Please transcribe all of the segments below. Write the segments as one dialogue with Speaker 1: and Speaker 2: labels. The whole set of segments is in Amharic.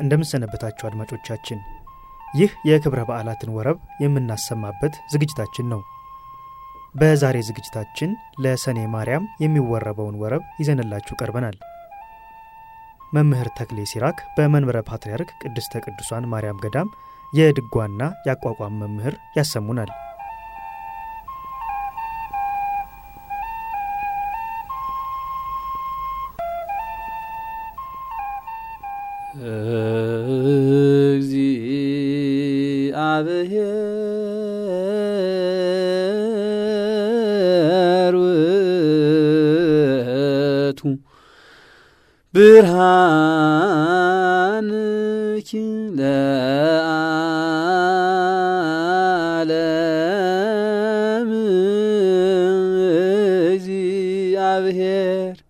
Speaker 1: እንደምንሰነበታችሁ አድማጮቻችን ይህ የክብረ በዓላትን ወረብ የምናሰማበት ዝግጅታችን ነው። በዛሬ ዝግጅታችን ለሰኔ ማርያም የሚወረበውን ወረብ ይዘንላችሁ ቀርበናል። መምህር ተክሌ ሲራክ በመንበረ ፓትርያርክ ቅድስተ ቅዱሳን ማርያም ገዳም የድጓና ያቋቋም መምህር ያሰሙናል።
Speaker 2: እግዚአብሔር ውእቱ ብርሃንኪ ለዓለም እግዚአብሔር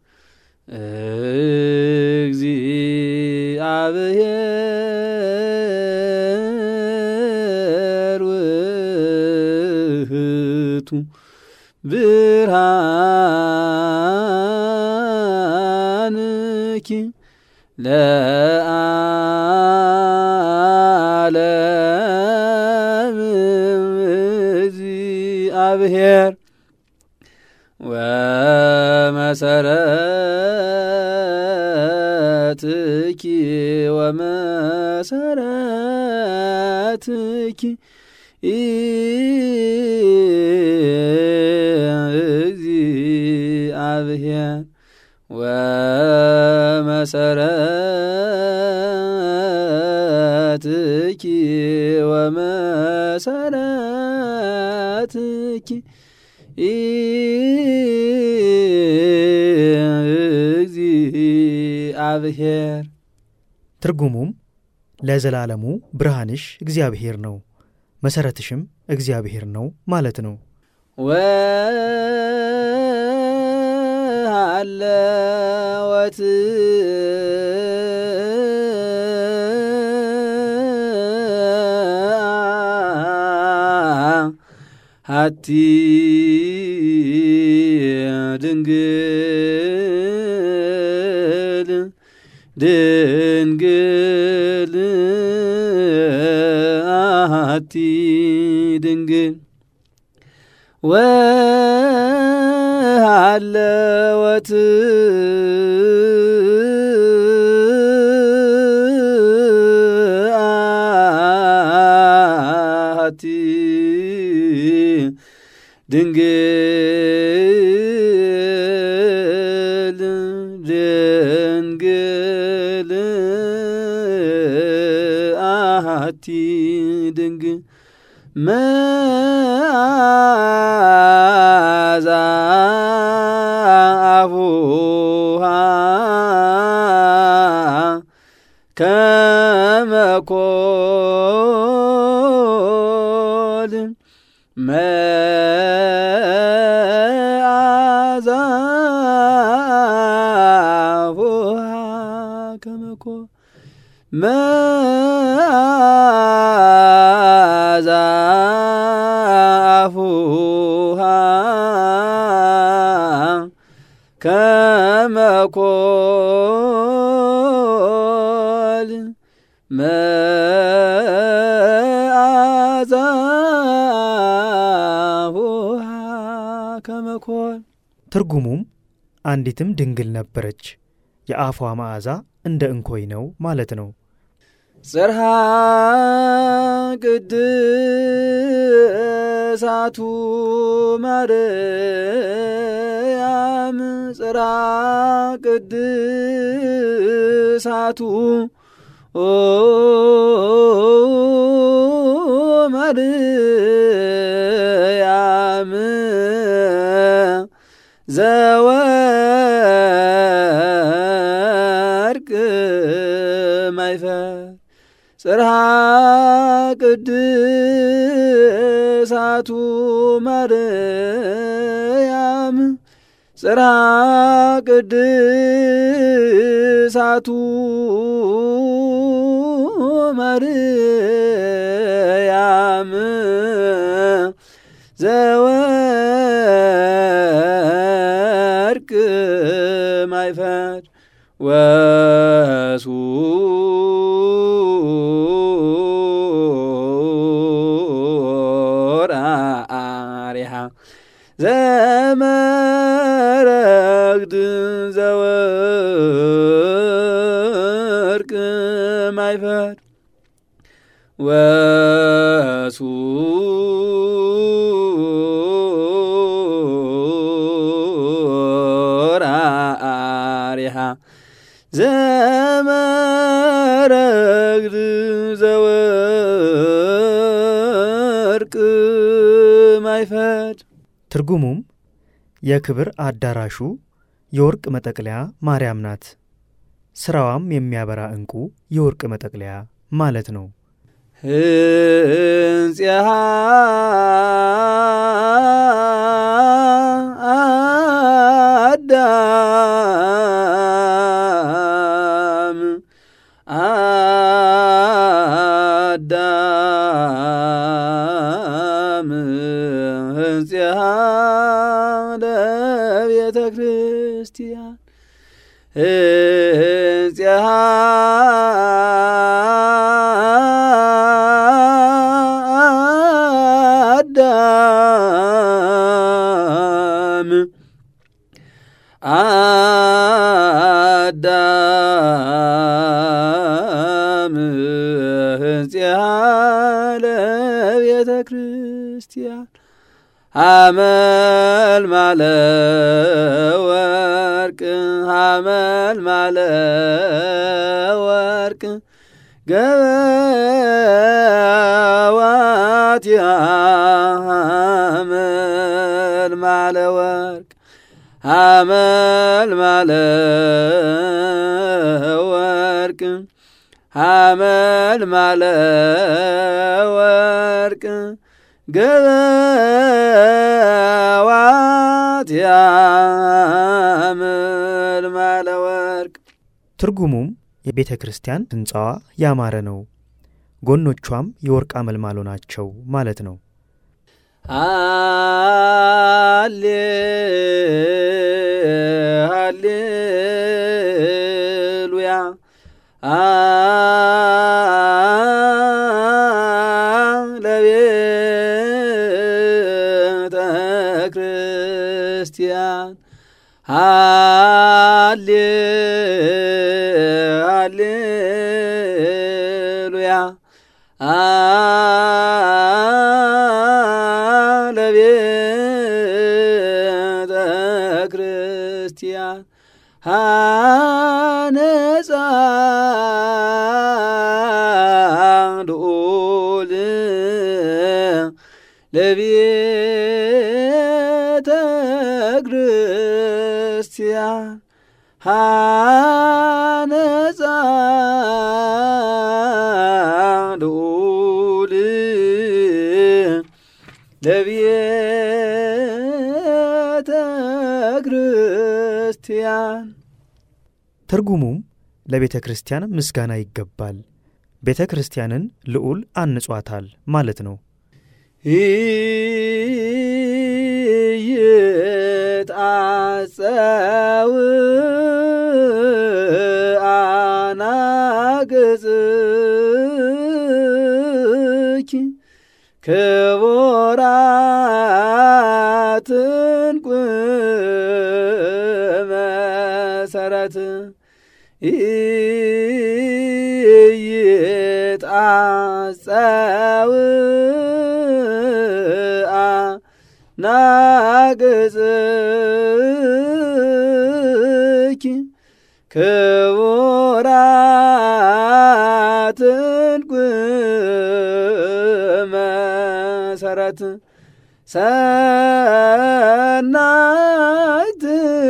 Speaker 2: ውእቱ ብርሃንኪ ለዓለም እግዚአብሔር ወመሰረትኪ እግዚአብሔር ወመሰረትኪ እግዚአብሔር።
Speaker 1: ትርጉሙም ለዘላለሙ ብርሃንሽ እግዚአብሔር ነው መሰረትሽም እግዚአብሔር ነው ማለት ነው።
Speaker 2: ወሃለወት ሃቲ ድንግል ሃቲ ድንግል ወሃለወት ሃቲ ድንግል ሃቲ ድንግል መዓዛ አፉሃ ከመ ኮል መዓዛ አፉሃ ከመ ኮል መዓዛ አፉሃ ከመ ኮል መዓዛ አፉሃ ከመ ኮል።
Speaker 1: ትርጉሙም አንዲትም ድንግል ነበረች የአፏ መዓዛ እንደ እንኮይ ነው ማለት ነው።
Speaker 2: ጽርሐ ቅድሳቱ ማርያም ጽርሐ ቅድሳቱ ማርያም ዘወርቅ ማይፈር ጽርሐ ቅድሳቱ ማርያም ጽርሐ ቅድሳቱ ማርያም ዘወርቅ ማይፈር ወሱ ዘመረግድ ዘወርቅ ማይፈድ ወሱራ አሪሃ ዘመረግድ ዘወርቅ ማይፈድ።
Speaker 1: ትርጉሙም የክብር አዳራሹ የወርቅ መጠቅለያ ማርያም ናት፣ ስራዋም የሚያበራ ዕንቁ የወርቅ መጠቅለያ ማለት ነው።
Speaker 2: ህንጽሃ አዳም ህንጽሃ ለቤተ ክርስቲያን ህንጽሃ አዳም ህንጽሃ ለቤተ ክርስቲያን ሐመልማለ ወርቅ ሐመልማለ ወርቅ ገበዋትያ ሐመልማለ ወርቅ ሐመልማለ ወርቅ ሐመልማለ ወርቅ ገበዋትያ ሐመልማለ ወርቅ።
Speaker 1: ትርጉሙም የቤተ ክርስቲያን ሕንጻዋ ያማረ ነው፣ ጎኖቿም የወርቅ አመልማሎ ናቸው ማለት ነው።
Speaker 2: ሃሌሉያ ለቤተ ክርስቲያን ሃሌሉያ ለቤተ ክርስቲያን ሃነጻ ልዑል ለቤተ ክርስቲያን ሃነጻ ልዑል ለቤተ ክርስቲያን።
Speaker 1: ትርጉሙም ለቤተ ክርስቲያን ምስጋና ይገባል፣ ቤተ ክርስቲያንን ልዑል አንጿታል ማለት ነው።
Speaker 2: ይጣጸው አናግጽኪ ክቡራት ዕንቁ መሰረት ይጣጸው አናግጽኪ ክቡራት ዕንቁ መሰረት ሰናይት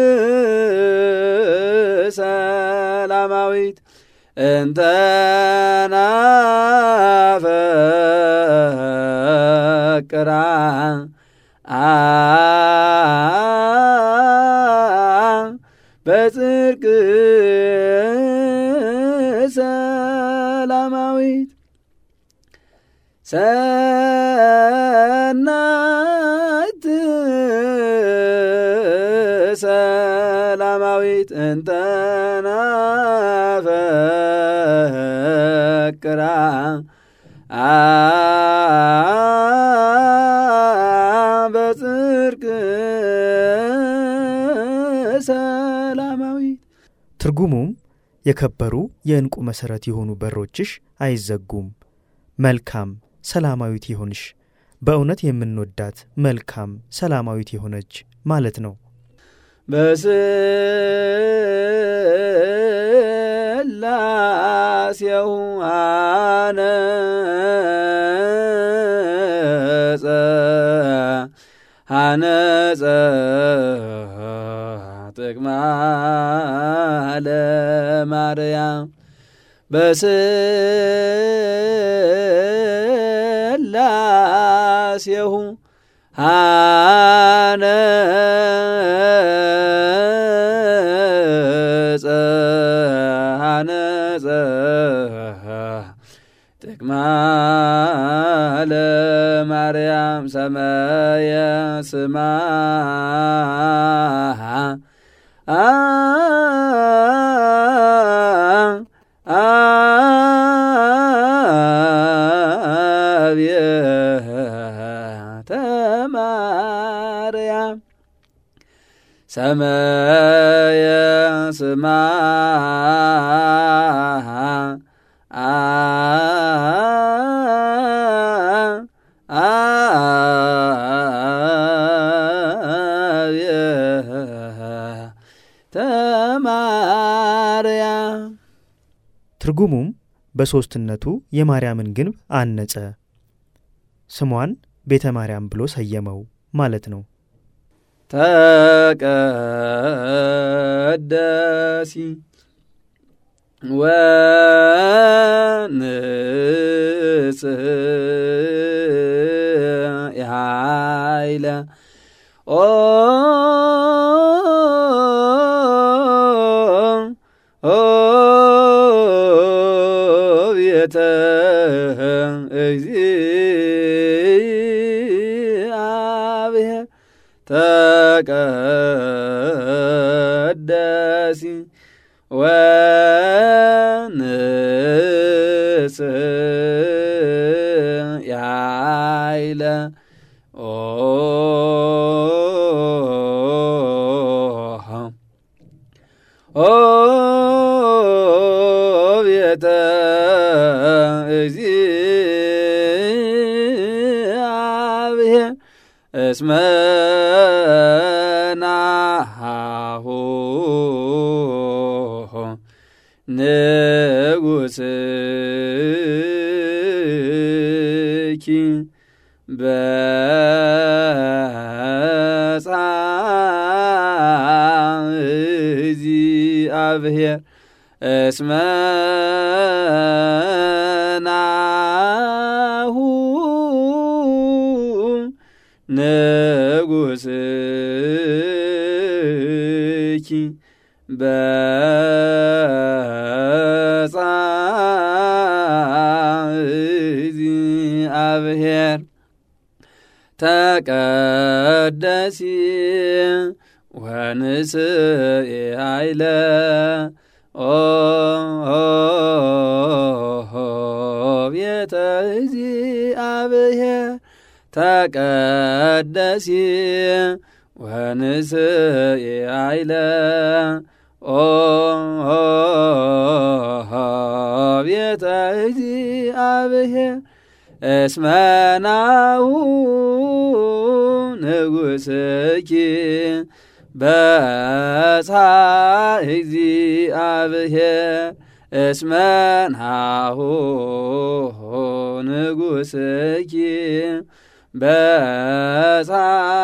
Speaker 2: ሰላማዊት እንተ ናፈቅራ በጽድቅ ሰላማዊት ሰናይት ሰላማዊት እንተ ናፈቅራ በጽድቅ
Speaker 1: ትርጉሙም የከበሩ የዕንቁ መሠረት የሆኑ በሮችሽ አይዘጉም፣ መልካም ሰላማዊት የሆንሽ በእውነት የምንወዳት መልካም ሰላማዊት የሆነች ማለት ነው።
Speaker 2: በስላሴው ሐነጸ ጥቅማ ለማርያም በስላሴው ሐነጸ ጥቅማ ለማርያም ሰመየ ስማ አብየተ ማርያም ሰመየ ስማ
Speaker 1: ትርጉሙም በሦስትነቱ የማርያምን ግንብ አነጸ፣ ስሟን ቤተ ማርያም ብሎ ሰየመው ማለት ነው።
Speaker 2: ተቀደሲ ወንጽሕ ኃይለ ቤተ እግዚአብሔር ተቀደሲ ወንጽሕ ኃይለ ቤተ እግዚአብሔር እስመ ናሁ ንጉሥኪ በጻ እግዚአብሔር እስመ ናሁ ንጉሥኪ በጻ እግዚአብሔር ተቀደሲ ወንጽሕ ኃይለ ቤተ እግዚአብሔር ተቀደሲ ወንጽሕ ኃይለ ቤተ እግዚአብሔር እስመ ናሁ ንጉሥኪ በጻ እግዚአብሔር እስመ ናሁ ንጉሥኪ በጻ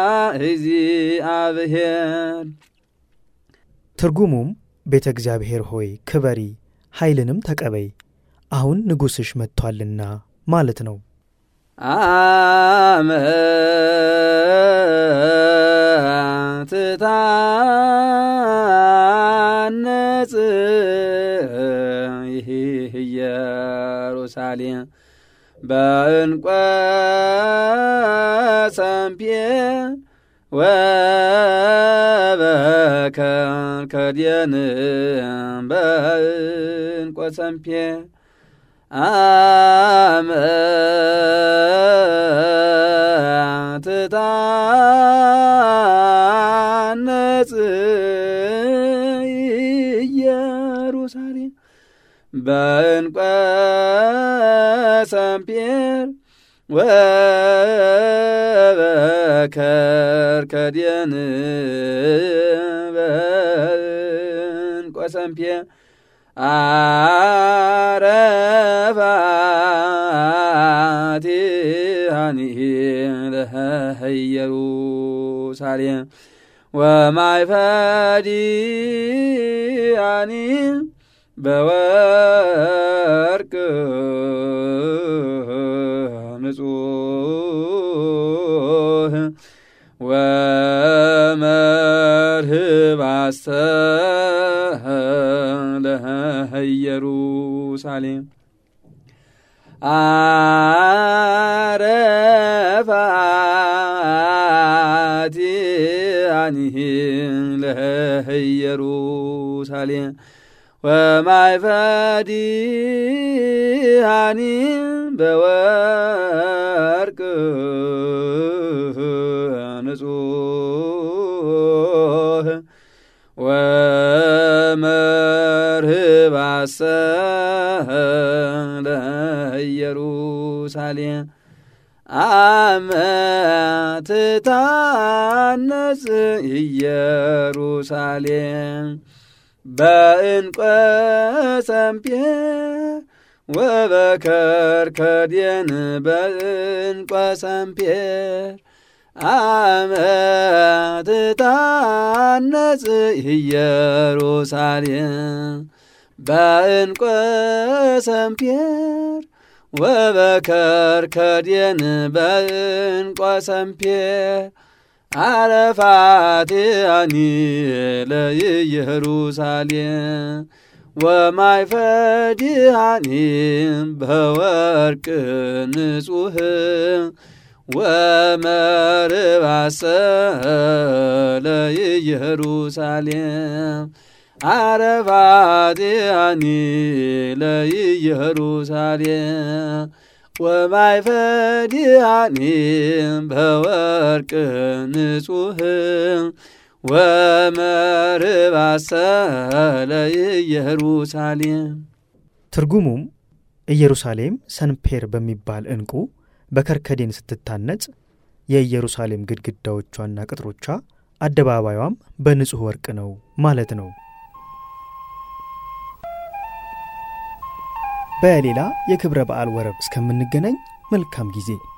Speaker 2: እግዚአብሔር።
Speaker 1: ትርጉሙም ቤተ እግዚአብሔር ሆይ ክበሪ፣ ኃይልንም ተቀበይ፣ አሁን ንጉሥሽ መጥቷልና ማለት ነው።
Speaker 2: አመ ትታነጽ ኢየሩሳሌም በዕንቈ ሰምፔር ወበከርቤን በዕንቈ ሰምፔር አመ ትታነጽ በእንቈ ሰምፔር ወበከርከዴን በእንቈ ሰምፔር አረፋቲሃኒሂ ለኢየሩሳሌም ወማይፈዲያኒ በወርቅ ንጹሕ ወመርህባሰ ለኢየሩሳሌም አረፋቲሃኒሂ ለኢየሩሳሌም ወማይፈዲሃኒ በወርቅ ንጹሕ ወመርህባሰ ለኢየሩሳሌም አመ ትታነጽ ኢየሩሳሌም በእንቈ ሰምፔር ወበከርከዴን በእንቈ ሰምፔር አመ ትታነጽ ኢየሩሳሌም በእንቈ ሰምፔር ወበከርከዴን በእንቈ ሰምፔር አረፋቲሃኒ ለኢየሩሳሌም ወማይፈዲሃኒ በወርቅ ንጹሕ ወመርህባሰ ለኢየሩሳሌም አረፋቲሃኒ ለኢየሩሳሌም ወማይፈዲሃኒ በወርቅ ንጹሕ ወመርህባሰ ለኢየሩሳሌም።
Speaker 1: ትርጉሙም ኢየሩሳሌም ሰንፔር በሚባል ዕንቁ በከርከዴን ስትታነጽ የኢየሩሳሌም ግድግዳዎቿና ቅጥሮቿ አደባባዩም በንጹሕ ወርቅ ነው ማለት ነው። በሌላ የክብረ በዓል ወረብ እስከምንገናኝ መልካም ጊዜ።